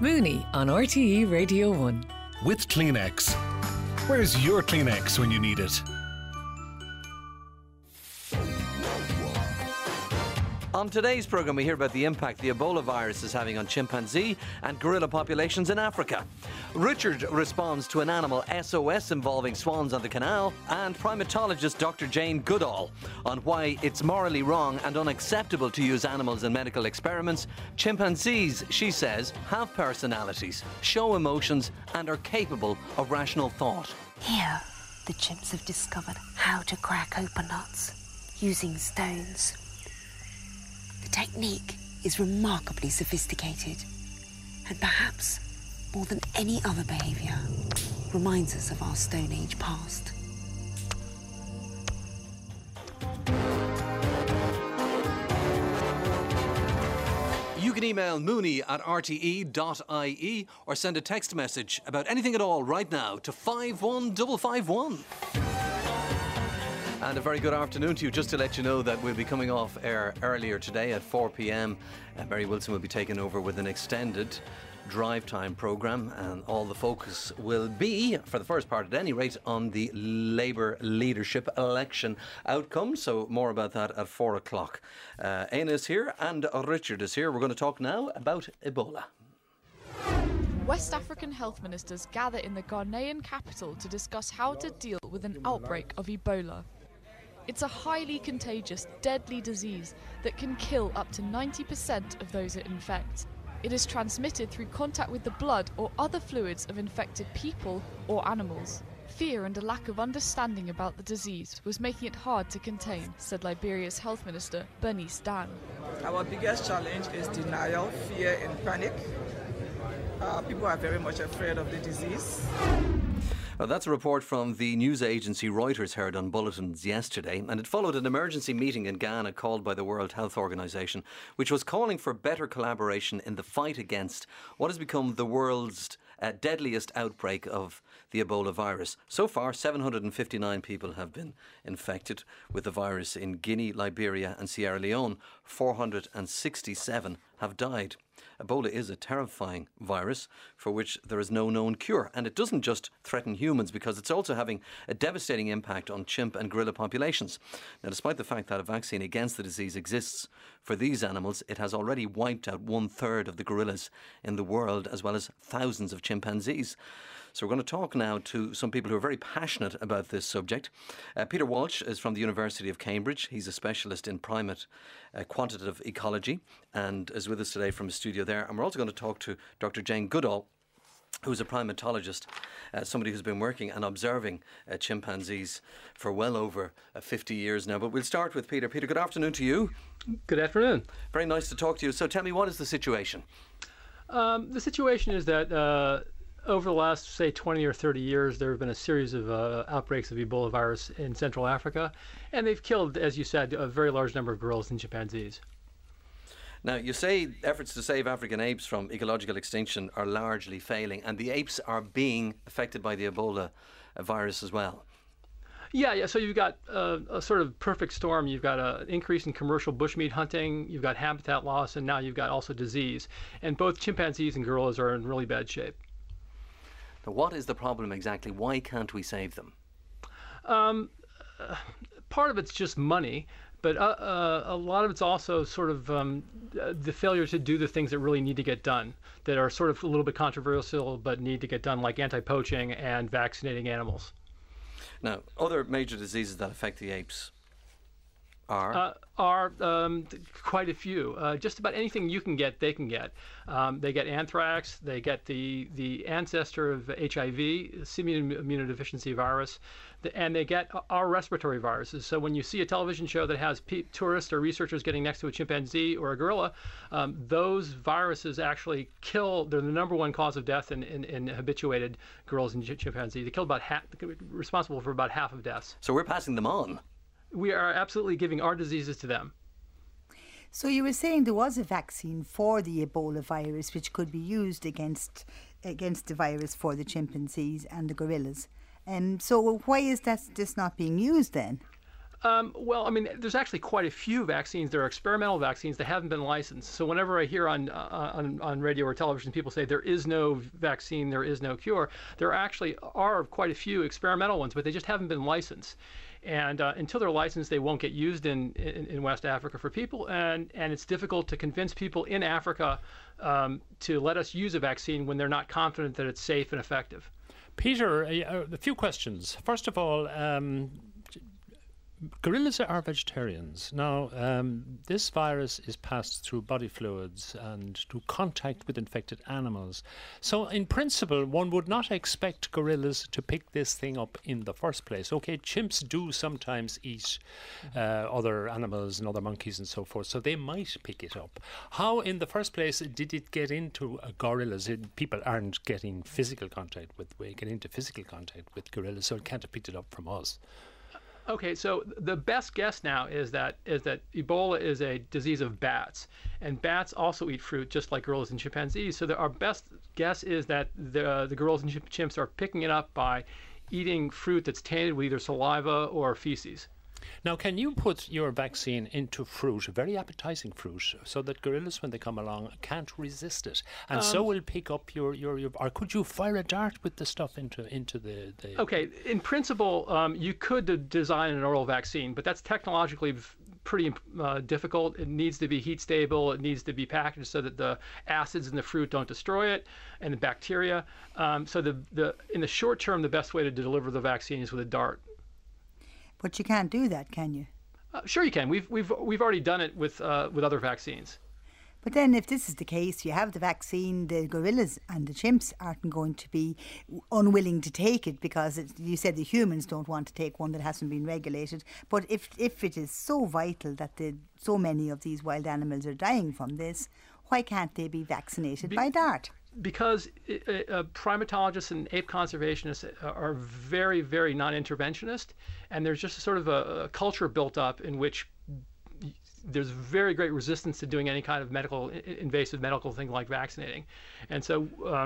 Mooney on RTE Radio 1. With Kleenex. Where's your Kleenex when you need it? On today's programme, we hear about the impact the Ebola virus is having on chimpanzee and gorilla populations in Africa. Richard responds to an animal SOS involving swans on the canal, and primatologist Dr. Jane Goodall on why it's morally wrong and unacceptable to use animals in medical experiments. Chimpanzees, she says, have personalities, show emotions, and are capable of rational thought. Here, the chimps have discovered how to crack open nuts using stones. The technique is remarkably sophisticated, and perhaps more than any other behaviour reminds us of our Stone Age past. You can email mooney@rte.ie or send a text message about anything at all right now to 51551. And a very good afternoon to you. Just to let you know that we'll be coming off air earlier today at 4 p.m. Mary Wilson will be taking over with an extended drive time programme, and all the focus will be, for the first part at any rate, on the Labour leadership election outcome. So more about that at 4 o'clock. Aina is here and Richard is here. We're going to talk now about Ebola. West African health ministers gather in the Ghanaian capital to discuss how to deal with an outbreak of Ebola. It's a highly contagious, deadly disease that can kill up to 90% of those it infects. It is transmitted through contact with the blood or other fluids of infected people or animals. Fear and a lack of understanding about the disease was making it hard to contain, said Liberia's health minister, Bernice Dan. Our biggest challenge is denial, fear and panic. People are very much afraid of the disease. That's a report from the news agency Reuters heard on bulletins yesterday, and it followed an emergency meeting in Ghana called by the World Health Organization, which was calling for better collaboration in the fight against what has become the world's deadliest outbreak of the Ebola virus. So far, 759 people have been infected with the virus in Guinea, Liberia and Sierra Leone. 467 have died. Ebola is a terrifying virus for which there is no known cure, and it doesn't just threaten humans because it's also having a devastating impact on chimp and gorilla populations. Now, despite the fact that a vaccine against the disease exists for these animals, it has already wiped out 1/3 of the gorillas in the world, as well as thousands of chimpanzees. So we're going to talk now to some people who are very passionate about this subject. Peter Walsh is from the University of Cambridge. He's a specialist in primate quantitative ecology and is with us today from the studio there. And we're also going to talk to Dr. Jane Goodall, who's a primatologist, somebody who's been working and observing chimpanzees for well over 50 years now. But we'll start with Peter. Peter, good afternoon to you. Good afternoon. Very nice to talk to you. So tell me, what is the situation? The situation is that over the last, say, 20 or 30 years, there have been a series of outbreaks of Ebola virus in Central Africa, and they've killed, as you said, a very large number of gorillas and chimpanzees. Now, you say efforts to save African apes from ecological extinction are largely failing, and the apes are being affected by the Ebola virus as well. Yeah. So you've got a sort of perfect storm. You've got an increase in commercial bushmeat hunting, you've got habitat loss, and now you've got also disease. And both chimpanzees and gorillas are in really bad shape. Now, what is the problem exactly? Why can't we save them? Part of it's just money, but a lot of it's also sort of the failure to do the things that really need to get done, that are sort of a little bit controversial but need to get done, like anti-poaching and vaccinating animals. Now, other major diseases that affect the apes are quite a few. Just about anything you can get, they can get. They get anthrax. They get the ancestor of HIV, simian immunodeficiency virus, and they get our respiratory viruses. So when you see a television show that has tourists or researchers getting next to a chimpanzee or a gorilla, those viruses actually kill. They're the number one cause of death in habituated gorillas and chimpanzees. They kill responsible for about half of deaths. So we're passing them on. We are absolutely giving our diseases to them. So you were saying there was a vaccine for the Ebola virus which could be used against the virus for the chimpanzees and the gorillas. So why is that just not being used then? Well, I mean, there's actually quite a few vaccines. There are experimental vaccines that haven't been licensed. So whenever I hear on radio or television people say there is no vaccine, there is no cure, there actually are quite a few experimental ones, but they just haven't been licensed. And until they're licensed, they won't get used in West Africa for people. And it's difficult to convince people in Africa to let us use a vaccine when they're not confident that it's safe and effective. Peter, a few questions. First of all, gorillas are vegetarians. Now, this virus is passed through body fluids and through contact with infected animals. So, in principle, one would not expect gorillas to pick this thing up in the first place. Okay, chimps do sometimes eat other animals and other monkeys and so forth, so they might pick it up. How, in the first place, did it get into gorillas? People aren't getting physical contact with gorillas, so it can't have picked it up from us. Okay, so the best guess now is that Ebola is a disease of bats, and bats also eat fruit just like gorillas and chimpanzees. So our best guess is that the gorillas and chimps are picking it up by eating fruit that's tainted with either saliva or feces. Now, can you put your vaccine into fruit, very appetizing fruit, so that gorillas, when they come along, can't resist it, and so will pick up your or could you fire a dart with the stuff into the... Okay, in principle, you could design an oral vaccine, but that's technologically pretty difficult. It needs to be heat stable. It needs to be packaged so that the acids in the fruit don't destroy it, and the bacteria. So in the short term, the best way to deliver the vaccine is with a dart. But you can't do that, can you? Sure, you can. We've already done it with other vaccines. But then, if this is the case, you have the vaccine, the gorillas and the chimps aren't going to be unwilling to take it because you said the humans don't want to take one that hasn't been regulated. But if it is so vital that so many of these wild animals are dying from this, why can't they be vaccinated by DART? Because primatologists and ape conservationists are very, very non-interventionist, and there's just sort of a culture built up in which there's very great resistance to doing any kind of invasive medical thing like vaccinating. And so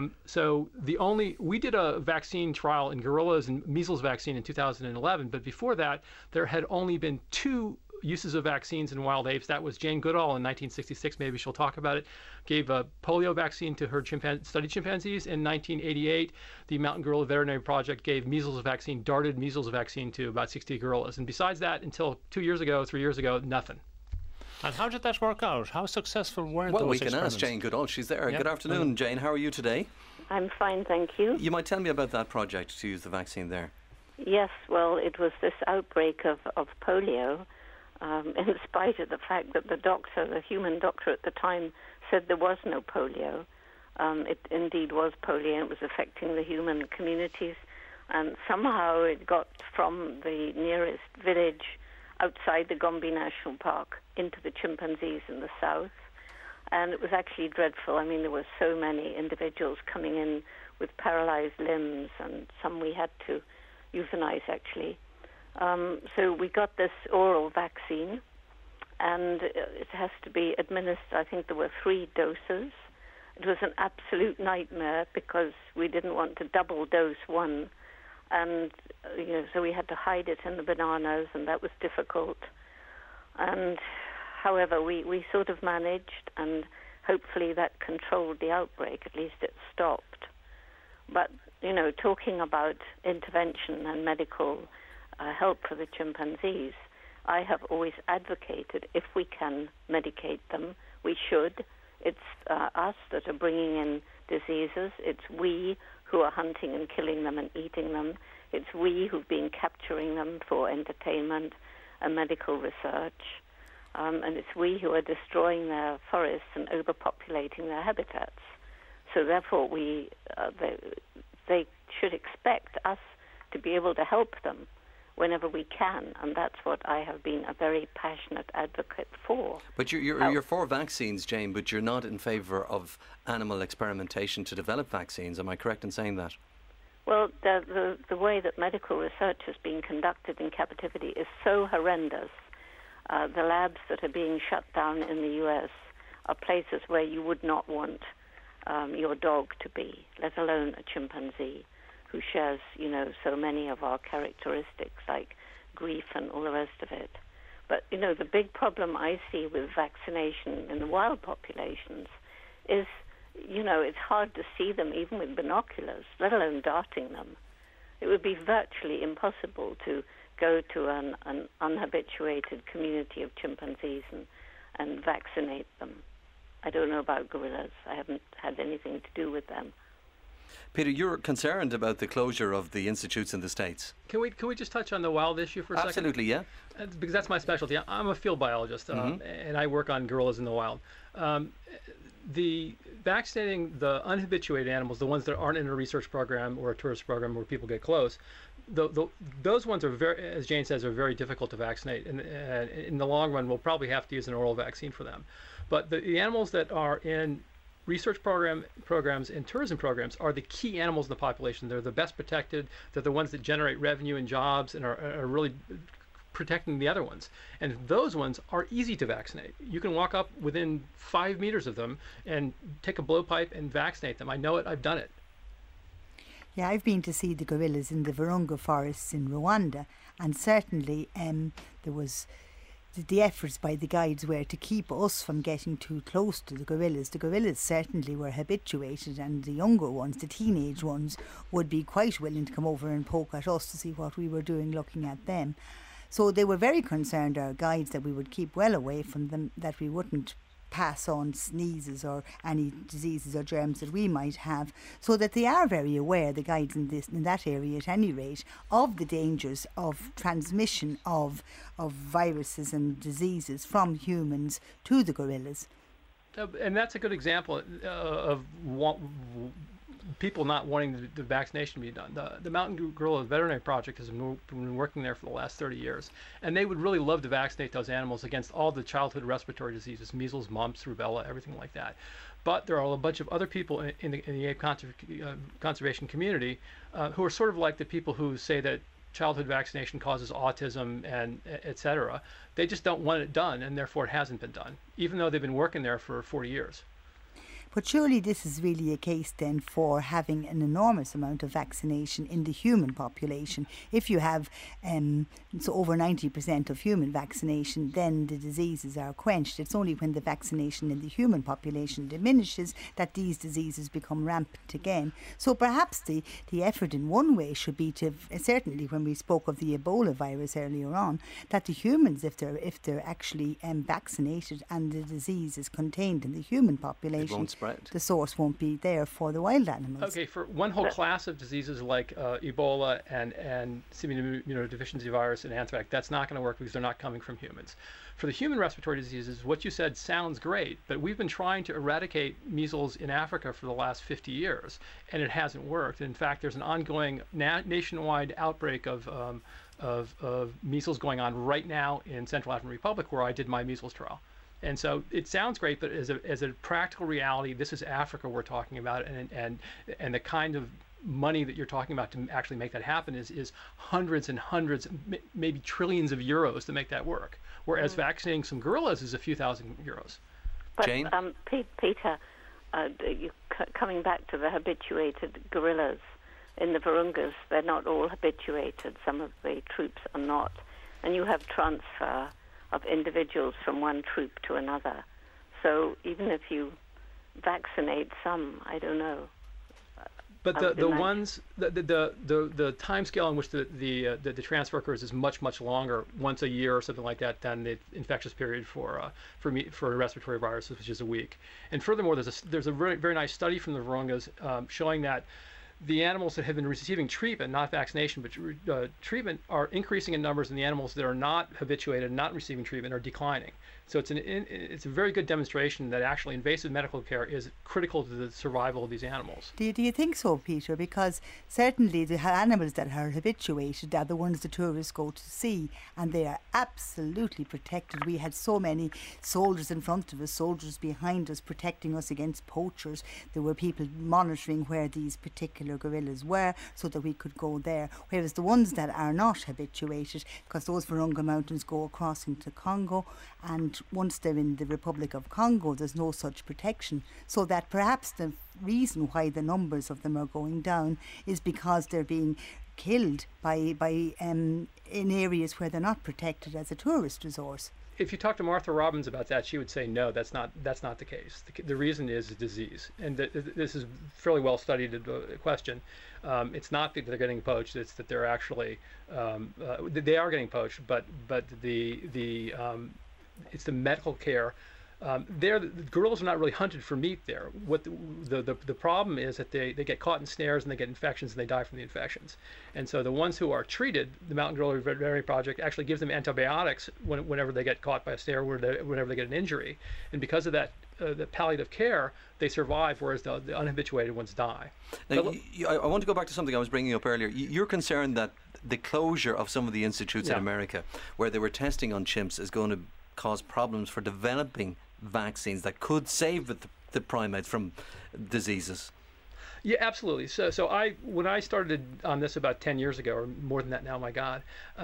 we did a vaccine trial in gorillas and measles vaccine in 2011, but before that there had only been 2 uses of vaccines in wild apes. That was Jane Goodall in 1966, maybe she'll talk about it, gave a polio vaccine to her studied chimpanzees. In 1988, the Mountain Gorilla Veterinary Project gave measles vaccine, darted measles vaccine to about 60 gorillas. And besides that, until 3 years ago, nothing. And how did that work out? How successful were those Well, we experiments? can ask Jane Goodall. She's there. Yep. Good afternoon, Jane. How are you today? I'm fine, thank you. You might tell me about that project to use the vaccine there. Yes, well, it was this outbreak of polio, in spite of the fact that the human doctor at the time, said there was no polio. It indeed was polio, and it was affecting the human communities. And somehow it got from the nearest village outside the Gombe National Park into the chimpanzees in the south. And it was actually dreadful. I mean, there were so many individuals coming in with paralyzed limbs, and some we had to euthanize, actually. So we got this oral vaccine, and it has to be administered. I think there were 3 doses. It was an absolute nightmare because we didn't want to double dose one. And, so we had to hide it in the bananas, and that was difficult. And, however, we sort of managed, and hopefully that controlled the outbreak. At least it stopped. But, talking about intervention and medical help for the chimpanzees, I have always advocated if we can medicate them, we should. It's us that are bringing in diseases. It's we who are hunting and killing them and eating them. It's we who've been capturing them for entertainment and medical research. And it's we who are destroying their forests and overpopulating their habitats. So therefore, they should expect us to be able to help them whenever we can, and that's what I have been a very passionate advocate for. But you're for vaccines, Jane, but you're not in favour of animal experimentation to develop vaccines. Am I correct in saying that? Well, the way that medical research is being conducted in captivity is so horrendous. The labs that are being shut down in the U.S. are places where you would not want your dog to be, let alone a chimpanzee, who shares, so many of our characteristics like grief and all the rest of it. But, the big problem I see with vaccination in the wild populations is, it's hard to see them even with binoculars, let alone darting them. It would be virtually impossible to go to an unhabituated community of chimpanzees and vaccinate them. I don't know about gorillas. I haven't had anything to do with them. Peter, you're concerned about the closure of the institutes in the States. Can we just touch on the wild issue for a second? Absolutely, yeah. Because that's my specialty. I'm a field biologist, and I work on gorillas in the wild. The vaccinating the unhabituated animals, the ones that aren't in a research program or a tourist program where people get close, those ones are very, as Jane says, are very difficult to vaccinate. And in the long run, we'll probably have to use an oral vaccine for them. But the animals that are in research programs and tourism programs are the key animals in the population. They're the best protected. They're the ones that generate revenue and jobs and are really protecting the other ones. And those ones are easy to vaccinate. You can walk up within 5 meters of them and take a blowpipe and vaccinate them. I know it. I've done it. Yeah, I've been to see the gorillas in the Virunga forests in Rwanda, and certainly there was the efforts by the guides were to keep us from getting too close to the gorillas. The gorillas certainly were habituated, and the younger ones, the teenage ones, would be quite willing to come over and poke at us to see what we were doing looking at them. So they were very concerned, our guides, that we would keep well away from them, that we wouldn't pass on sneezes or any diseases or germs that we might have, so that they are very aware, the guides in that area at any rate, of the dangers of transmission of viruses and diseases from humans to the gorillas. And that's a good example of people not wanting the vaccination to be done. The Mountain Gorilla Veterinary Project has been working there for the last 30 years, and they would really love to vaccinate those animals against all the childhood respiratory diseases, measles, mumps, rubella, everything like that. But there are a bunch of other people in the ape conservation community who are sort of like the people who say that childhood vaccination causes autism and et cetera. They just don't want it done, and therefore it hasn't been done, even though they've been working there for 40 years. But surely this is really a case then for having an enormous amount of vaccination in the human population. If you have so over 90% of human vaccination, then the diseases are quenched. It's only when the vaccination in the human population diminishes that these diseases become rampant again. So perhaps the effort in one way should be to, certainly when we spoke of the Ebola virus earlier on, that the humans, if they're actually vaccinated and the disease is contained in the human population, it won't spread. The source won't be there for the wild animals. Okay, for one whole class of diseases like Ebola and simian immunodeficiency virus and anthrax, that's not going to work because they're not coming from humans. For the human respiratory diseases, what you said sounds great, but we've been trying to eradicate measles in Africa for the last 50 years, and it hasn't worked. In fact, there's an ongoing nationwide outbreak of measles going on right now in Central African Republic, where I did my measles trial. And so it sounds great, but as a practical reality, this is Africa we're talking about, and the kind of money that you're talking about to actually make that happen is hundreds and hundreds, maybe trillions of euros to make that work. Whereas vaccinating some gorillas is a few thousand euros. But, Jane? Peter, coming back to the habituated gorillas in the Virungas, they're not all habituated. Some of the troops are not. And you have transfer of individuals from one troop to another. So even if you vaccinate some, I don't know. But the time scale in which the transfer occurs is much longer, once a year or something like that, than the infectious period for respiratory viruses, which is a week. And furthermore, there's a very, very nice study from the Virungas showing that the animals that have been receiving treatment, not vaccination, but treatment, are increasing in numbers, and the animals that are not habituated, not receiving treatment, are declining. So it's a very good demonstration that actually invasive medical care is critical to the survival of these animals. Do you think so, Peter? Because certainly the animals that are habituated are the ones the tourists go to see, and they are absolutely protected. We had so many soldiers in front of us, soldiers behind us, protecting us against poachers. There were people monitoring where these particular gorillas were so that we could go there. Whereas the ones that are not habituated, because those Virunga mountains go across into Congo, and And once they're in the Republic of Congo, there's no such protection. So that perhaps the reason why the numbers of them are going down is because they're being killed in areas where they're not protected as a tourist resource. If you talk to Martha Robbins about that, she would say no, that's not the case. The reason is disease, and this is fairly well studied question. It's not that they're getting poached; it's that they're actually they are getting poached, but it's the medical care. The gorillas are not really hunted for meat there. What the problem is that they get caught in snares and they get infections and they die from the infections. And so the ones who are treated, the Mountain Gorilla Veterinary Project actually gives them antibiotics whenever they get caught by a snare, whenever they get an injury. And because of that, the palliative care, they survive, whereas the unhabituated ones die. Now, I want to go back to something I was bringing up earlier. You're concerned that the closure of some of the institutes in America, where they were testing on chimps, is going to cause problems for developing vaccines that could save the primates from diseases. Yeah, absolutely. So when I started on this about 10 years ago, or more than that now, my God,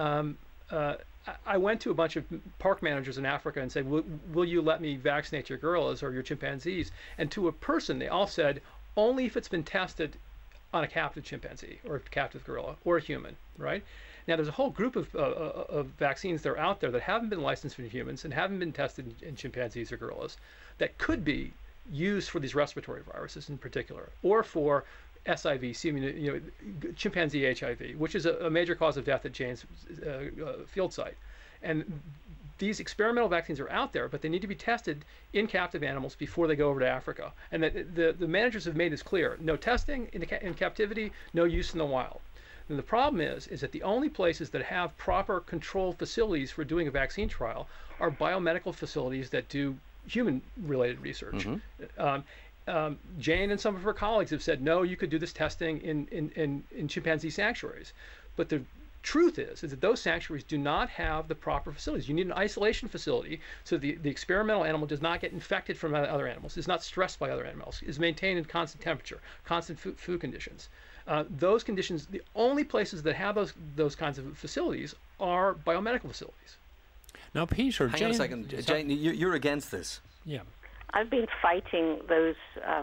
I went to a bunch of park managers in Africa and said, will you let me vaccinate your gorillas or your chimpanzees? And to a person, they all said, only if it's been tested on a captive chimpanzee or a captive gorilla or a human, right? Now, there's a whole group of vaccines that are out there that haven't been licensed for humans and haven't been tested in chimpanzees or gorillas that could be used for these respiratory viruses in particular, or for SIV, chimpanzee HIV, which is a major cause of death at Jane's field site. And these experimental vaccines are out there, but they need to be tested in captive animals before they go over to Africa. And the managers have made this clear: no testing in captivity, no use in the wild. And the problem is that the only places that have proper controlled facilities for doing a vaccine trial are biomedical facilities that do human-related research. Mm-hmm. Jane and some of her colleagues have said, no, you could do this testing in chimpanzee sanctuaries. But the truth is that those sanctuaries do not have the proper facilities. You need an isolation facility so the experimental animal does not get infected from other animals, is not stressed by other animals, is maintained in constant temperature, constant food conditions. Those conditions, the only places that have those kinds of facilities are biomedical facilities. Now, Peter, hang on a second. Jane, you're against this. Yeah. I've been fighting those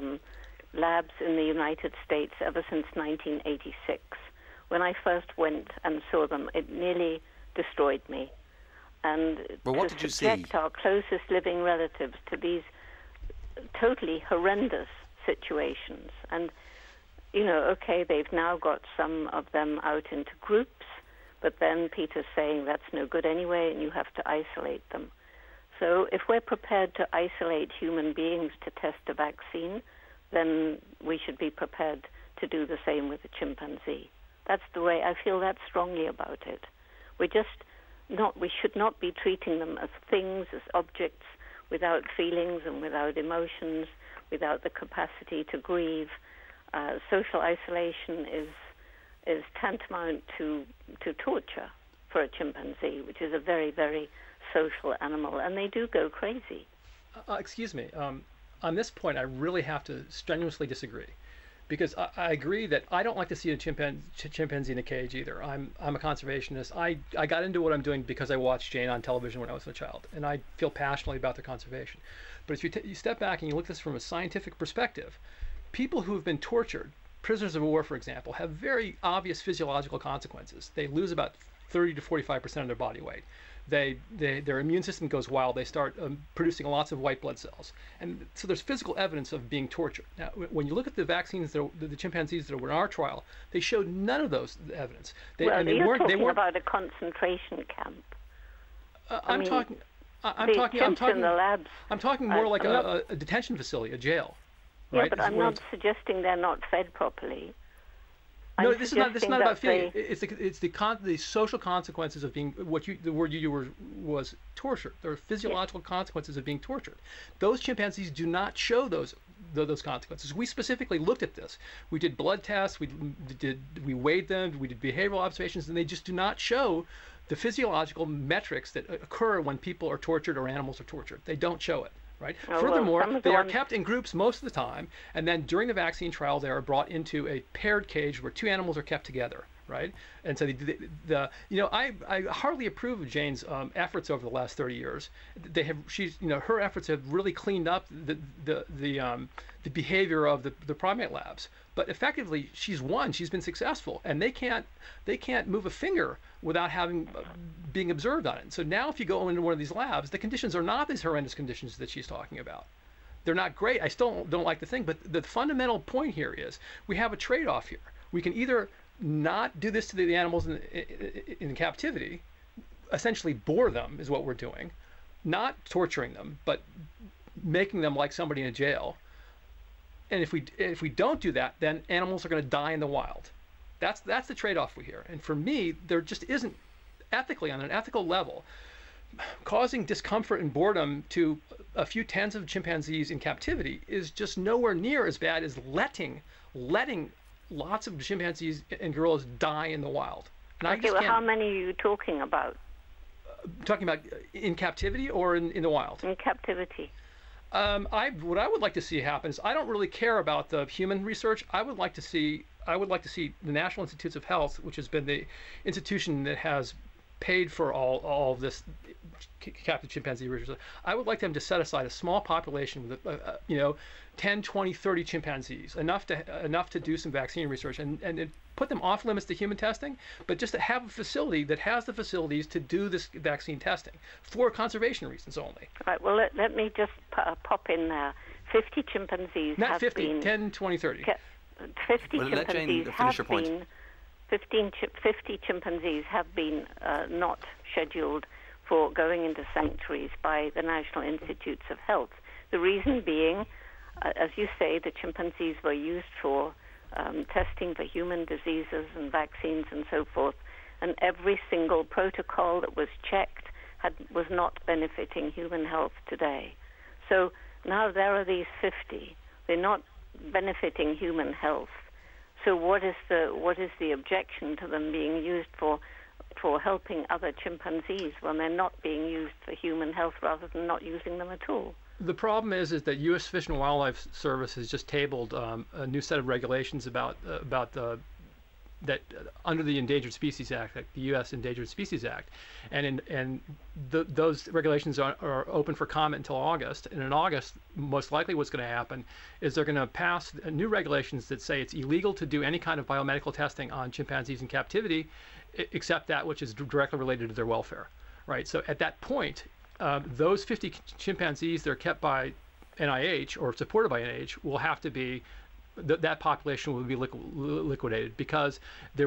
labs in the United States ever since 1986. When I first went and saw them, it nearly destroyed me. And but what to did you subject see? our closest living relatives to these totally horrendous situations. And okay, they've now got some of them out into groups, but then Peter's saying that's no good anyway, and you have to isolate them. So if we're prepared to isolate human beings to test a vaccine, then we should be prepared to do the same with a chimpanzee. That's the way I feel that strongly about it. We should not be treating them as things, as objects, without feelings and without emotions, without the capacity to grieve. Social isolation is tantamount to torture for a chimpanzee, which is a very, very social animal, and they do go crazy. Excuse me. On this point, I really have to strenuously disagree, because I agree that I don't like to see a chimpanzee in a cage either. I'm a conservationist. I got into what I'm doing because I watched Jane on television when I was a child, and I feel passionately about their conservation. But if you step back and you look at this from a scientific perspective, people who have been tortured, prisoners of war, for example, have very obvious physiological consequences. They lose about 30 to 45% of their body weight. Their immune system goes wild. They start producing lots of white blood cells. And so there's physical evidence of being tortured. Now, when you look at the vaccines, the chimpanzees that were in our trial, they showed none of those evidence. You're talking about a concentration camp. I'm talking in the labs. I'm talking more like a detention facility, a jail. Yeah, right? but I'm not suggesting they're not fed properly. No, this is not about feeding. It's the social consequences of being the word you used was tortured. There are physiological consequences of being tortured. Those chimpanzees do not show those consequences. We specifically looked at this. We did blood tests. We weighed them. We did behavioral observations, and they just do not show the physiological metrics that occur when people are tortured or animals are tortured. They don't show it. Right. Furthermore, they are kept in groups most of the time, and then during the vaccine trial, they are brought into a paired cage where two animals are kept together. right? And so I hardly approve of Jane's efforts over the last 30 years. Her efforts have really cleaned up the behavior of the primate labs. But effectively, she's won. She's been successful, and they can't move a finger without being observed on it. So now, if you go into one of these labs, the conditions are not these horrendous conditions that she's talking about. They're not great. I still don't like the thing, but the fundamental point here is we have a trade-off here. We can either not do this to the animals in captivity, essentially bore them is what we're doing, not torturing them, but making them like somebody in a jail. And if we don't do that, then animals are going to die in the wild. That's the trade-off we hear. And for me, there just isn't ethically, on an ethical level, causing discomfort and boredom to a few tens of chimpanzees in captivity is just nowhere near as bad as letting lots of chimpanzees and gorillas die in the wild. And how many are you talking about? Talking about in captivity or in the wild? In captivity. What I would like to see happen is I don't really care about the human research. I would like to see the National Institutes of Health, which has been the institution that has paid for all of this captive chimpanzee research. I would like them to set aside a small population with 10, 20, 30 chimpanzees, enough to do some vaccine research and put them off limits to human testing, but just to have a facility that has the facilities to do this vaccine testing for conservation reasons only. Right. Well, let me just pop in there. 50 chimpanzees Not have 50, been... 10, 20, 30. 50 Well, let Jane chimpanzees finish her have point. been... 50 chimpanzees have been not scheduled for going into sanctuaries by the National Institutes of Health. The reason being, as you say, the chimpanzees were used for testing for human diseases and vaccines and so forth, and every single protocol that was checked was not benefiting human health today. So now there are these 50. They're not benefiting human health. So what is the objection to them being used for helping other chimpanzees when they're not being used for human health rather than not using them at all? The problem is that U.S. Fish and Wildlife Service has just tabled a new set of regulations about that under the Endangered Species Act, like the U.S. Endangered Species Act, and those regulations are open for comment until August. And in August, most likely what's going to happen is they're going to pass new regulations that say it's illegal to do any kind of biomedical testing on chimpanzees in captivity, except that which is directly related to their welfare. Right. So at that point, those 50 chimpanzees that are kept by NIH or supported by NIH will have to be, that population will be liquidated, because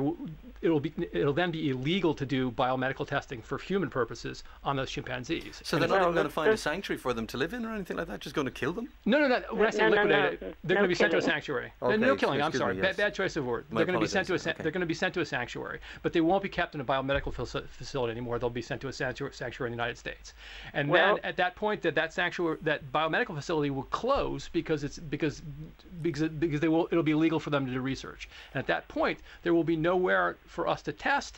it'll then be illegal to do biomedical testing for human purposes on those chimpanzees. So they're not even going to find a sanctuary for them to live in or anything like that? Just going to kill them? No. When I say liquidated, they're going to be sent to a killing. sanctuary. Okay, No killing. I'm excuse sorry. me, yes. Bad choice of word. They're going to be sent to Okay. they're going to be sent to a sanctuary, but they won't be kept in a biomedical facility ananymore. They'll be sent to a sanctuary in the United States, and then at that point, that biomedical facility will close because it'll be illegal for them to do research. And at that point, there will be nowhere for us to test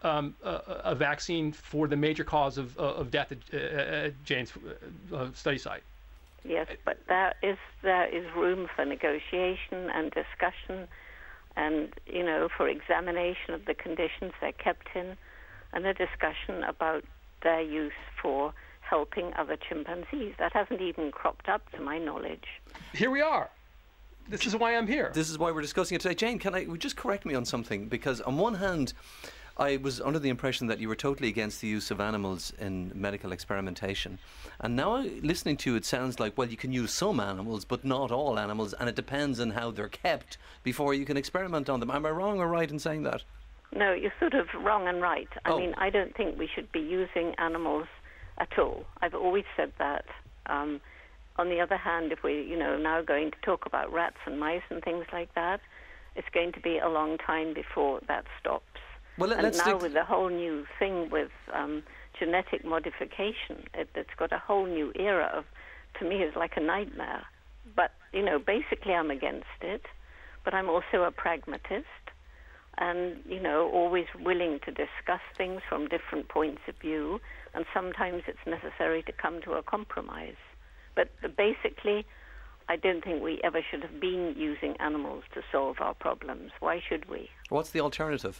a vaccine for the major cause of death at Jane's study site. Yes, but there is room for negotiation and discussion, and for examination of the conditions they're kept in, and a discussion about their use for helping other chimpanzees. That hasn't even cropped up to my knowledge. Here we are. This is why I'm here. This is why we're discussing it today. Jane, would you just correct me on something? Because on one hand, I was under the impression that you were totally against the use of animals in medical experimentation. And now listening to you, it sounds like, well, you can use some animals, but not all animals, and it depends on how they're kept before you can experiment on them. Am I wrong or right in saying that? No, you're sort of wrong and right. I mean, I don't think we should be using animals at all. I've always said that. On the other hand, if we're now going to talk about rats and mice and things like that, it's going to be a long time before that stops. Well, and now with the whole new thing with genetic modification, it's got a whole new era of, to me, is like a nightmare. But, basically I'm against it, but I'm also a pragmatist and, always willing to discuss things from different points of view, and sometimes it's necessary to come to a compromise. But basically, I don't think we ever should have been using animals to solve our problems. Why should we? What's the alternative?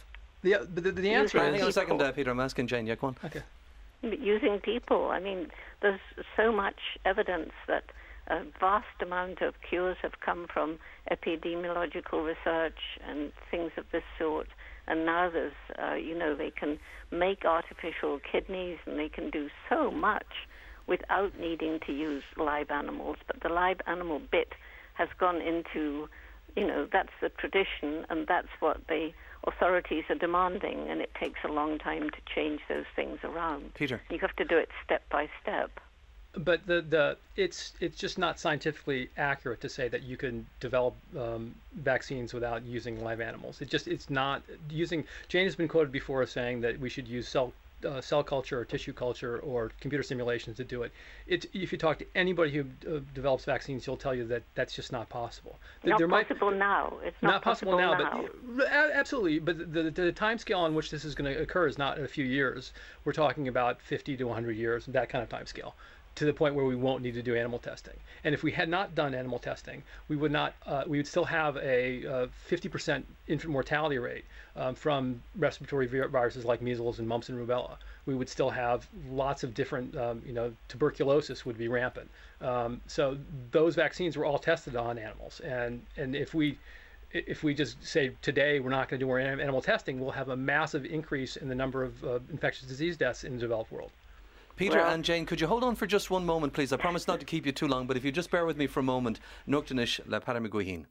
The answer Hang is... on a second, Peter. I'm asking Jane. Yeah, go on. Okay. Using people. I mean, there's so much evidence that a vast amount of cures have come from epidemiological research and things of this sort. And now there's, they can make artificial kidneys and they can do so much without needing to use live animals. But the live animal bit has gone into, that's the tradition and that's what the authorities are demanding, and it takes a long time to change those things around. Peter. You have to do it step by step. But it's just not scientifically accurate to say that you can develop vaccines without using live animals. It's not using. Jane has been quoted before as saying that we should use cell culture or tissue culture or computer simulations to do it. If you talk to anybody who develops vaccines, he'll tell you that that's just not possible. Not possible now. It's not possible now. But absolutely. But the time scale on which this is going to occur is not in a few years. We're talking about 50 to 100 years, that kind of time scale, to the point where we won't need to do animal testing. And if we had not done animal testing, we would we would still have a 50% infant mortality rate from respiratory viruses like measles and mumps and rubella. We would still have lots of different, tuberculosis would be rampant. So those vaccines were all tested on animals. And if we just say today we're not going to do more animal testing, we'll have a massive increase in the number of infectious disease deaths in the developed world. Peter and Jane, could you hold on for just one moment, please? I promise not to keep you too long, but if you just bear with me for a moment. Nuchtanish le Paramiguhin.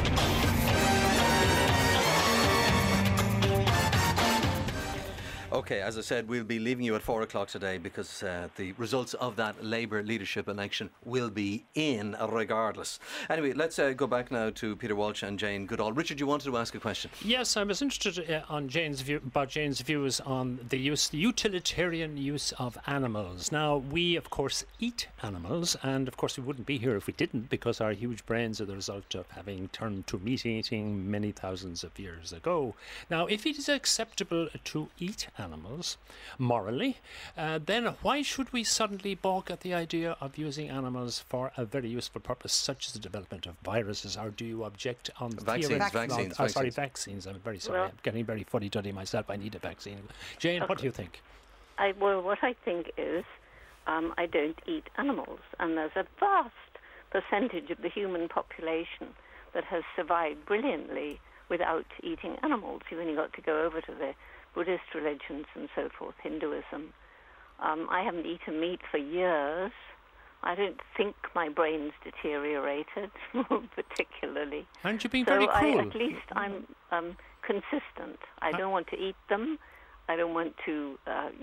Okay, as I said, we'll be leaving you at 4 o'clock today because the results of that Labour leadership election will be in regardless. Anyway, let's go back now to Peter Walsh and Jane Goodall. Richard, you wanted to ask a question? Yes, I was interested on Jane's views on the utilitarian use of animals. Now, we, of course, eat animals, and, of course, we wouldn't be here if we didn't, because our huge brains are the result of having turned to meat eating many thousands of years ago. Now, if it is acceptable to eat animals morally, then why should we suddenly balk at the idea of using animals for a very useful purpose, such as the development of viruses? Or do you object on vaccines? Vaccines. I'm very sorry. I'm getting very fuddy-duddy myself. I need a vaccine. Jane, what do you think? What I think is I don't eat animals, and there's a vast percentage of the human population that has survived brilliantly without eating animals. You've only got to go over to the Buddhist religions and so forth, Hinduism. I haven't eaten meat for years. I don't think my brain's deteriorated particularly. Aren't you being very cruel? At least I'm consistent. I don't want to eat them. I don't want to,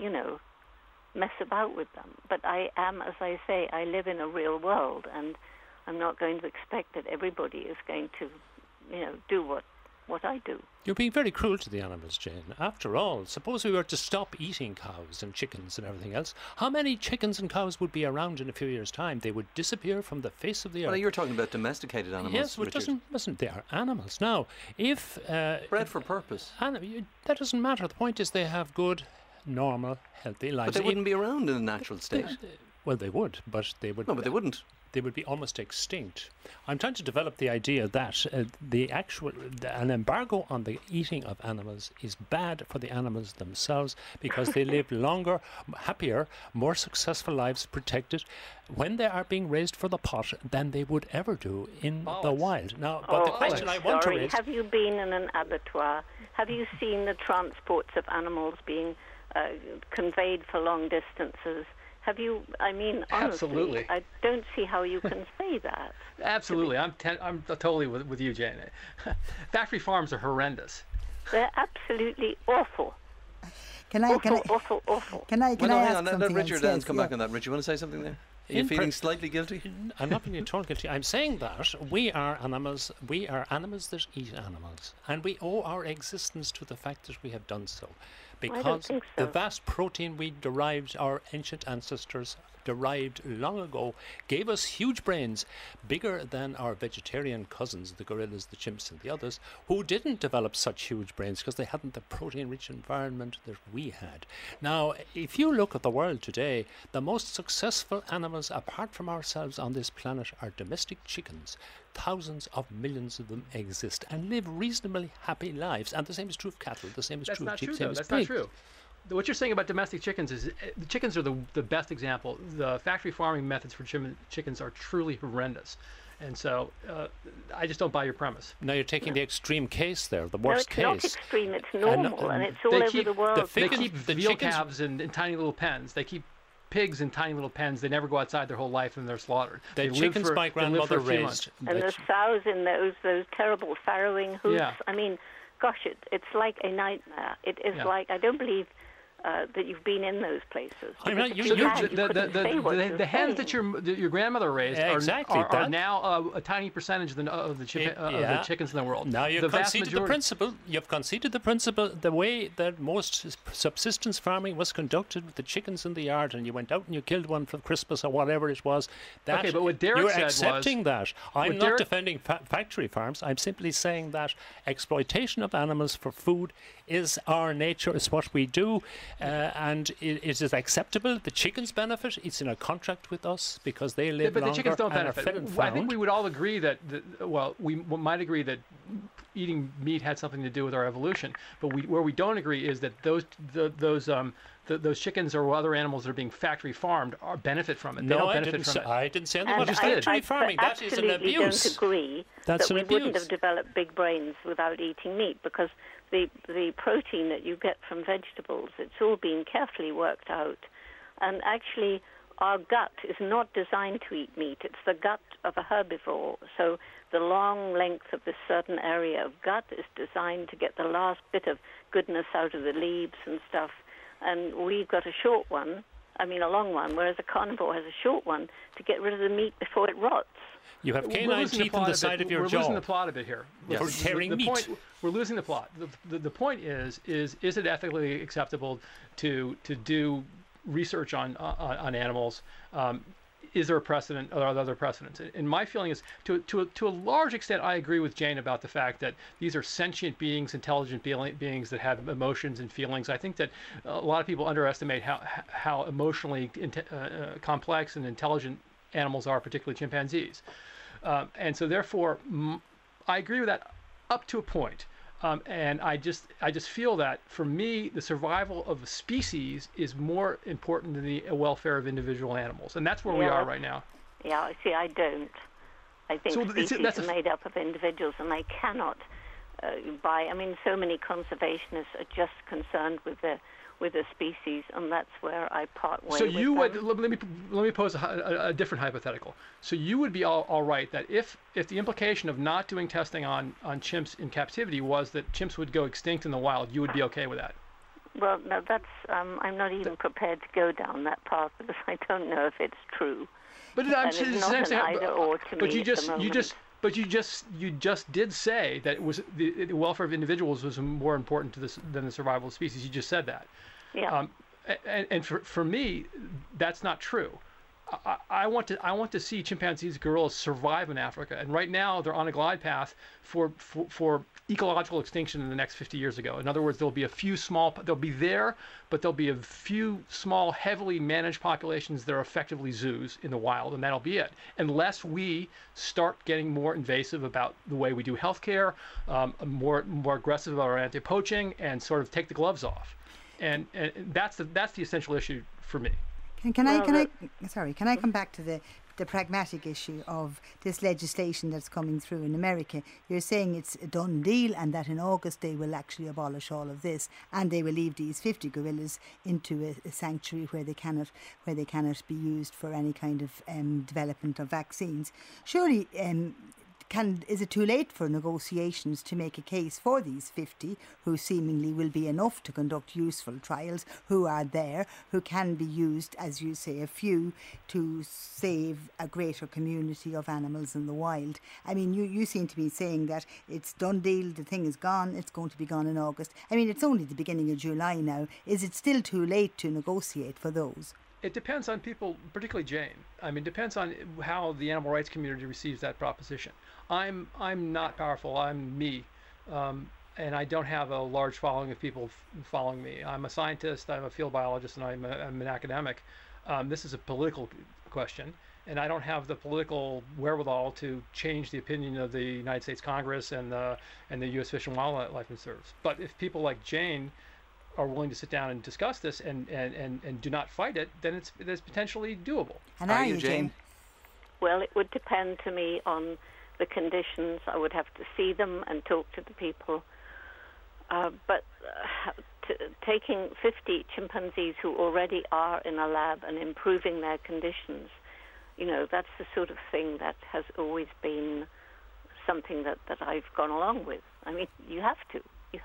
mess about with them. But I am, as I say, I live in a real world, and I'm not going to expect that everybody is going to, do what I do. You're being very cruel to the animals, Jane. After all, suppose we were to stop eating cows and chickens and everything else. How many chickens and cows would be around in a few years' time? They would disappear from the face of the earth. Well, you're talking about domesticated animals. Yes, well, they are animals. Now, if... bred for purpose. That doesn't matter. The point is they have good, normal, healthy lives. But they wouldn't be around in a natural state. Well, they would, but they would... No, but they wouldn't. They would be almost extinct. I'm trying to develop the idea that an embargo on the eating of animals is bad for the animals themselves, because they live longer, happier, more successful lives protected when they are being raised for the pot than they would ever do in the wild. Now, but the question I want to raise... Have you been in an abattoir? Have you seen the transports of animals being conveyed for long distances? Have you? I mean, honestly, absolutely. I don't see how you can say that. Absolutely, I'm totally with you, Jane. Factory farms are horrendous. They're absolutely awful. Awful. Can I hang on, something let Richard else? come back on that. Richard, you want to say something there? Are you feeling slightly guilty? I'm not feeling at all guilty. I'm saying that we are animals that eat animals, and we owe our existence to the fact that we have done so. Because the vast protein we derived, our ancient ancestors derived long ago, gave us huge brains, bigger than our vegetarian cousins, the gorillas, the chimps and the others, who didn't develop such huge brains because they hadn't the protein-rich environment that we had. Now, if you look at the world today, the most successful animals, apart from ourselves on this planet, are domestic chickens. thousands of millions of them exist and live reasonably happy lives. And the same is true of cattle. The same is true of sheep. That's not true. What you're saying about domestic chickens is the chickens are the best example. The factory farming methods for chickens are truly horrendous. And so I just don't buy your premise. Now you're taking the extreme case there, the worst case. No, it's not extreme. It's normal, and it's all over the world. They keep veal calves in tiny little pens. They keep pigs in tiny little pens. They never go outside their whole life, and they're slaughtered. The chickens my grandmother raised. And the sows in those terrible farrowing hoops. Yeah. I mean, gosh, it's like a nightmare. It is like, I don't believe that you've been in those places. The hens that your grandmother raised are now a tiny percentage of the chickens in the world. Now you've conceded the principle. You've conceded the principle. The way that most subsistence farming was conducted with the chickens in the yard, and you went out and you killed one for Christmas or whatever it was. Okay, but what Derek said was... You're accepting that. I'm not defending factory farms. I'm simply saying that exploitation of animals for food is our nature. It's what we do. And it is acceptable. The chickens benefit. It's in a contract with us because they live longer. But the chickens don't benefit. I think we would all agree that, we might agree that eating meat had something to do with our evolution. But where we don't agree is that those chickens or other animals that are being factory farmed benefit from it. They don't benefit from it. I didn't say anything about factory farming. That is an abuse. I don't agree that we wouldn't have developed big brains without eating meat, because the protein that you get from vegetables, it's all been carefully worked out. And actually, our gut is not designed to eat meat. It's the gut of a herbivore. So the long length of this certain area of gut is designed to get the last bit of goodness out of the leaves and stuff. And we've got a short one, a long one, whereas a carnivore has a short one to get rid of the meat before it rots. You have canine teeth on the side of your jaw. We're losing the plot a bit here. For tearing meat. We're losing the plot. The point is it ethically acceptable to do research on animals? Is there a precedent, or are there other precedents? And my feeling is, to a large extent, I agree with Jane about the fact that these are sentient beings, intelligent beings that have emotions and feelings. I think that a lot of people underestimate how emotionally complex and intelligent animals are, particularly chimpanzees. And so therefore, I agree with that up to a point. And I just feel that, for me, the survival of a species is more important than the welfare of individual animals. And that's where we are right now. Yeah, see, I don't. I think species are made up of individuals, and they cannot so many conservationists are just concerned with the species, and that's where I part ways. So you would let me pose a different hypothetical. So you would be all right that if the implication of not doing testing on chimps in captivity was that chimps would go extinct in the wild, you would be okay with that? Well, no, that's I'm not even prepared to go down that path, because I don't know if it's true. But it's not an either or to me at the moment. But you just did say that it was the welfare of individuals was more important than the survival of species. You just said that. Yeah. And for me, that's not true. I want to see chimpanzees, gorillas survive in Africa, and right now they're on a glide path for ecological extinction in the next 50 years ago. In other words, they'll be they'll be there, but there'll be a few small, heavily managed populations that are effectively zoos in the wild, and that'll be it. Unless we start getting more invasive about the way we do healthcare, more aggressive about our anti-poaching, and sort of take the gloves off. And that's the essential issue for me. Can I come back to the pragmatic issue of this legislation that's coming through in America? You're saying it's a done deal, and that in August they will actually abolish all of this, and they will leave these 50 gorillas into a sanctuary where they cannot be used for any kind of development of vaccines. Surely, is it too late for negotiations to make a case for these 50 who seemingly will be enough to conduct useful trials, who are there, who can be used, as you say, a few, to save a greater community of animals in the wild? I mean, you seem to be saying that it's done deal, the thing is gone, it's going to be gone in August. I mean, it's only the beginning of July now. Is it still too late to negotiate for those? It depends on people, particularly Jane. I mean, it depends on how the animal rights community receives that proposition. I'm not powerful. I'm me, and I don't have a large following of people following me. I'm a scientist. I'm a field biologist, and I'm an academic. This is a political question, and I don't have the political wherewithal to change the opinion of the United States Congress and the U.S. Fish and Wildlife Service. But if people like Jane are willing to sit down and discuss this and do not fight it, then it's potentially doable. And are you, Jane? Well, it would depend to me on the conditions. I would have to see them and talk to the people. But taking 50 chimpanzees who already are in a lab and improving their conditions, that's the sort of thing that has always been something that I've gone along with. I mean, you have to.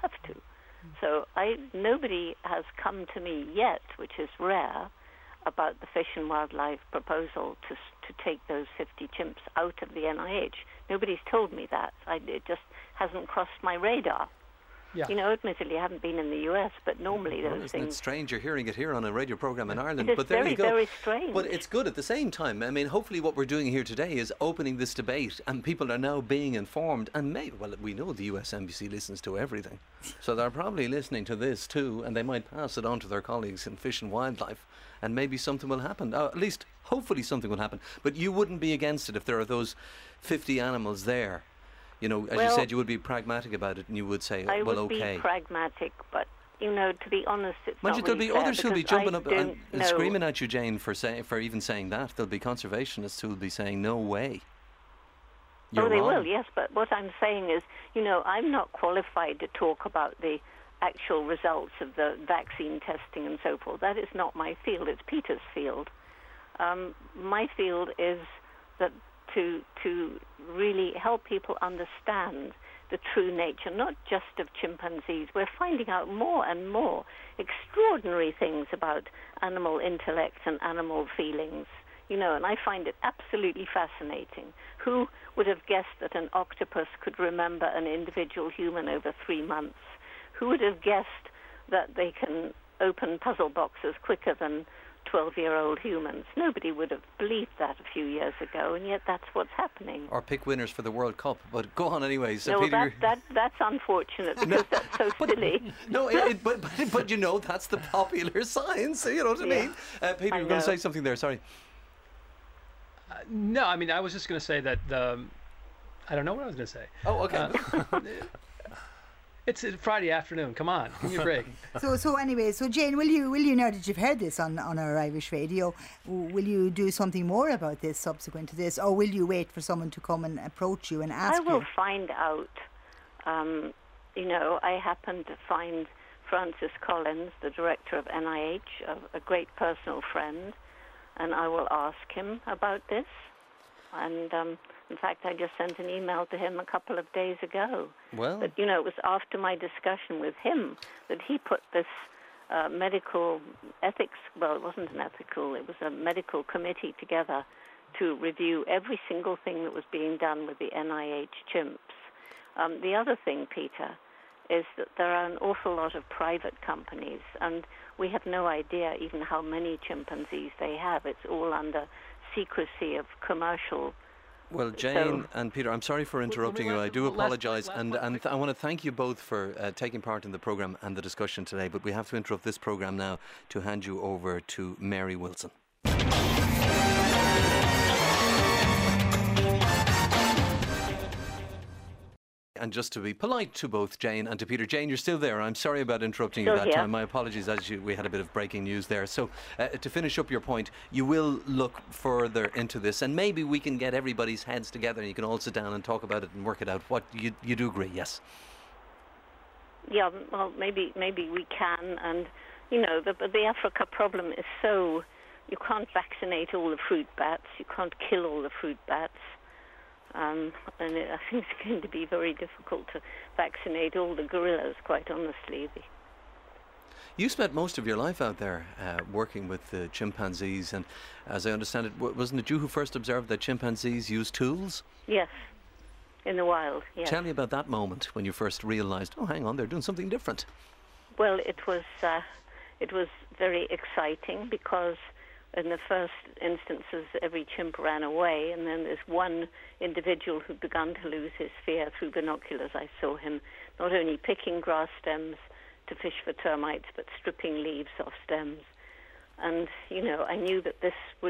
So nobody has come to me yet, which is rare, about the Fish and Wildlife proposal to take those 50 chimps out of the NIH. Nobody's told me that. It just hasn't crossed my radar. Yeah. Admittedly, I haven't been in the US, but normally those isn't things... it strange you're hearing it here on a radio program in Ireland? It is but there very, you go. very strange. But it's good at the same time. I mean, hopefully what we're doing here today is opening this debate, and people are now being informed. And maybe, well, we know the US Embassy listens to everything, so they're probably listening to this too, and they might pass it on to their colleagues in Fish and Wildlife, and maybe something will happen. At least, hopefully, something will happen. But you wouldn't be against it if there are those 50 animals there. As you said, you would be pragmatic about it, and you would say, I would okay. be pragmatic, but, to be honest, it's not there'll really be fair, others who'll be jumping up and know. screaming at you, Jane, for even saying that. There'll be conservationists who'll be saying, no way. You're they wrong. will, yes, but what I'm saying is, I'm not qualified to talk about the actual results of the vaccine testing and so forth. That is not my field. It's Peter's field. My field is that to really help people understand the true nature, not just of chimpanzees. We're finding out more and more extraordinary things about animal intellect and animal feelings, and I find it absolutely fascinating. Who would have guessed that an octopus could remember an individual human over 3 months? Who would have guessed that they can open puzzle boxes quicker than 12-year-old humans? Nobody would have believed that a few years ago, and yet that's what's happening. Or pick winners for the World Cup. But go on anyway. So no, Peter, that's unfortunate because that's so silly. No, but that's the popular science. You know what I mean? Peter, you were going to say something there. Sorry. No, I mean, I was just going to say that I don't know what I was going to say. Oh, okay. It's a Friday afternoon. Come on, give me a break. So anyway, Jane, will you now that you've heard this on our Irish radio, will you do something more about this subsequent to this, or will you wait for someone to come and approach you and ask you? I will find out. I happened to find Francis Collins, the director of NIH, a great personal friend, and I will ask him about this. And in fact, I just sent an email to him a couple of days ago. Well, but it was after my discussion with him that he put this medical ethics. Well, it wasn't an ethical; it was a medical committee together to review every single thing that was being done with the NIH chimps. The other thing, Peter, is that there are an awful lot of private companies, and we have no idea even how many chimpanzees they have. It's all under secrecy of commercial. Well, Jane and Peter, I'm sorry for interrupting you. I do apologise, and I want to thank you both for taking part in the programme and the discussion today, but we have to interrupt this programme now to hand you over to Mary Wilson. And just to be polite to both Jane and to Peter. Jane, you're still there. I'm sorry about interrupting you that time. My apologies, we had a bit of breaking news there. So to finish up your point, you will look further into this, and maybe we can get everybody's heads together and you can all sit down and talk about it and work it out. What you do agree, yes? Yeah, well, maybe we can. And, the Africa problem is so... You can't vaccinate all the fruit bats. You can't kill all the fruit bats. And I think it's going to be very difficult to vaccinate all the gorillas, quite honestly. You spent most of your life out there working with the chimpanzees, and as I understand it, wasn't it you who first observed that chimpanzees use tools? Yes, in the wild, yes. Tell me about that moment when you first realised, oh, hang on, they're doing something different. Well, it was very exciting because in the first instances, every chimp ran away, and then there's one individual who began to lose his fear through binoculars. I saw him not only picking grass stems to fish for termites, but stripping leaves off stems. And, I knew that this would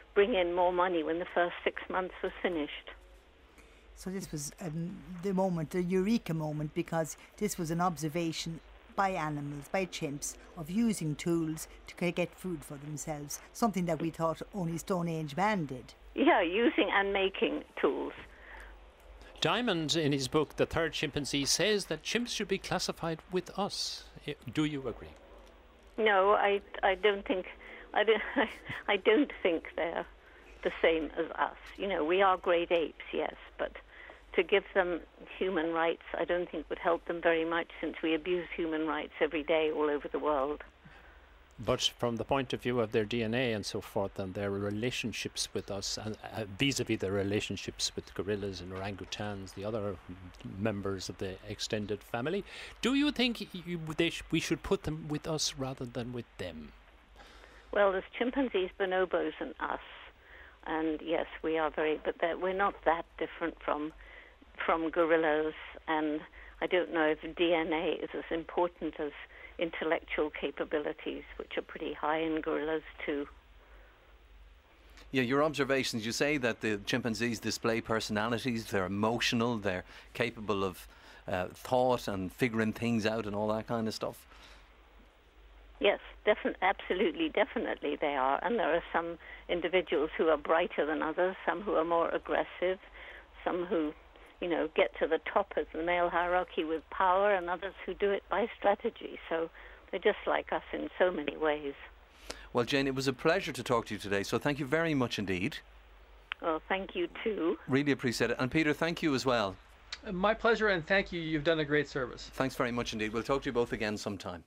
bring in more money when the first 6 months was finished. So this was the moment, the eureka moment, because this was an observation by animals, by chimps, of using tools to get food for themselves, something that we thought only Stone Age man did. Yeah, using and making tools. Diamond, in his book The Third Chimpanzee, says that chimps should be classified with us. Do you agree? No, I don't think I don't think they're the same as us. You know, we are great apes, yes, but to give them human rights, I don't think would help them very much, since we abuse human rights every day all over the world. But from the point of view of their DNA and so forth, and their relationships with us, and vis-a-vis their relationships with gorillas and orangutans, the other members of the extended family, do you think we should put them with us rather than with them? Well, there's chimpanzees, bonobos, and us, and yes, we are but we're not that different from gorillas, and I don't know if DNA is as important as intellectual capabilities, which are pretty high in gorillas too. Yeah, your observations, you say that the chimpanzees display personalities, they're emotional, they're capable of thought and figuring things out and all that kind of stuff. Yes, definitely they are. And there are some individuals who are brighter than others, some who are more aggressive, some who, you know, get to the top of the male hierarchy with power, and others who do it by strategy. So they're just like us in so many ways. Well, Jane, it was a pleasure to talk to you today, so thank you very much indeed. Well, thank you too. Really appreciate it. And Peter, thank you as well. My pleasure, and thank you. You've done a great service. Thanks very much indeed. We'll talk to you both again sometime.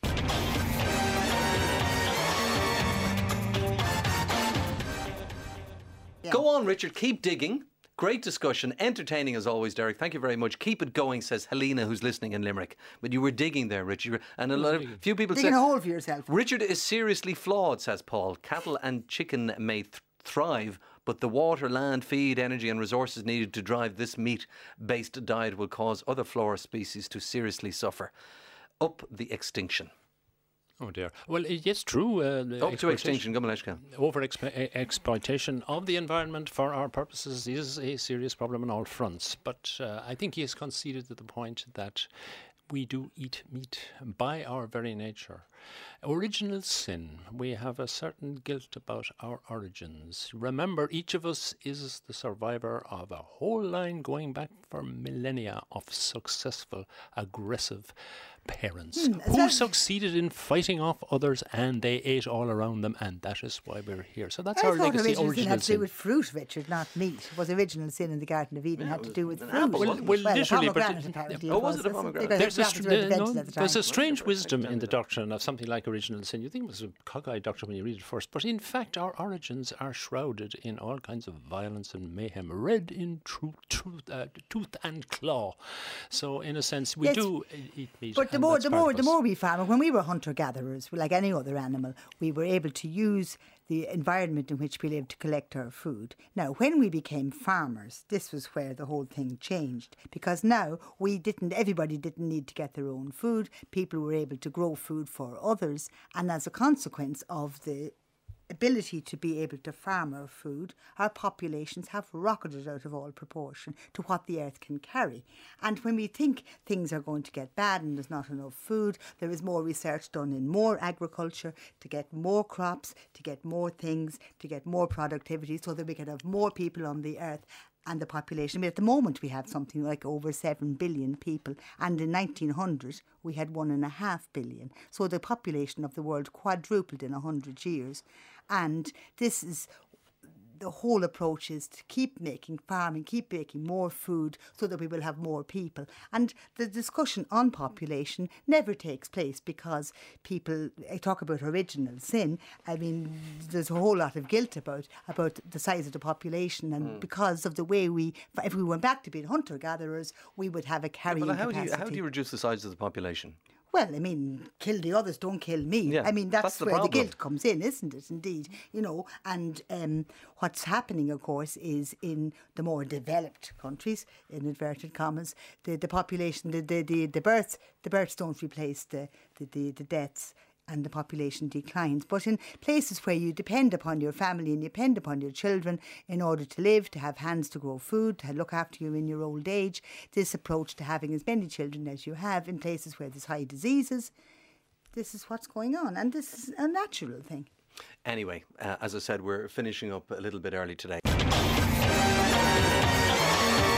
Yeah. Go on, Richard. Keep digging. Great discussion. Entertaining as always, Derek. Thank you very much. Keep it going, says Helena, who's listening in Limerick. But you were digging there, Richard. And a few people digging said... a hole for yourself. Richard is seriously flawed, says Paul. Cattle and chicken may thrive, but the water, land, feed, energy and resources needed to drive this meat-based diet will cause other flora species to seriously suffer. Up the extinction. Oh dear. Well, it's true. Up to extinction. Exploitation of the environment for our purposes is a serious problem on all fronts. But I think he has conceded to the point that we do eat meat by our very nature. Original sin. We have a certain guilt about our origins. Remember, each of us is the survivor of a whole line going back for millennia of successful, aggressive parents who succeeded in fighting off others, and they ate all around them, and that is why we're here. So that's our legacy. Original sin had to do with fruit, Richard, not meat. Was original sin in the Garden of Eden had to do with fruit? Well, literally, was it a pomegranate? There's a strange wisdom in the doctrine of something like original sin. You think it was a cockeyed doctrine when you read it first, but in fact our origins are shrouded in all kinds of violence and mayhem, red in tooth and claw. So in a sense we do eat meat. But the more we farm, when we were hunter-gatherers, like any other animal, we were able to use the environment in which we lived to collect our food. Now, when we became farmers, this was where the whole thing changed, because now everybody didn't need to get their own food. People were able to grow food for others, and as a consequence of the ability to be able to farm our food, our populations have rocketed out of all proportion to what the earth can carry. And when we think things are going to get bad and there's not enough food, there is more research done in more agriculture to get more crops, to get more things, to get more productivity so that we can have more people on the earth. And the population, I mean, at the moment we have something like over 7 billion people, and in 1900 we had 1.5 billion. So the population of the world quadrupled in 100 years. And this is the whole approach, is to keep making farming, keep making more food so that we will have more people. And the discussion on population never takes place because people talk about original sin. I mean, there's a whole lot of guilt about the size of the population, and because of the way if we went back to being hunter-gatherers, we would have a carrying capacity. How do you reduce the size of the population? Well, I mean, kill the others, don't kill me. Yeah, I mean, that's where the guilt comes in, isn't it? Indeed, you know. And what's happening, of course, is in the more developed countries, in inverted commas, the population, the births don't replace the deaths. and the population declines. But in places where you depend upon your family and you depend upon your children in order to live, to have hands to grow food, to look after you in your old age, this approach to having as many children as you have in places where there's high diseases, this is what's going on, and this is a natural thing. Anyway, as I said, we're finishing up a little bit early today.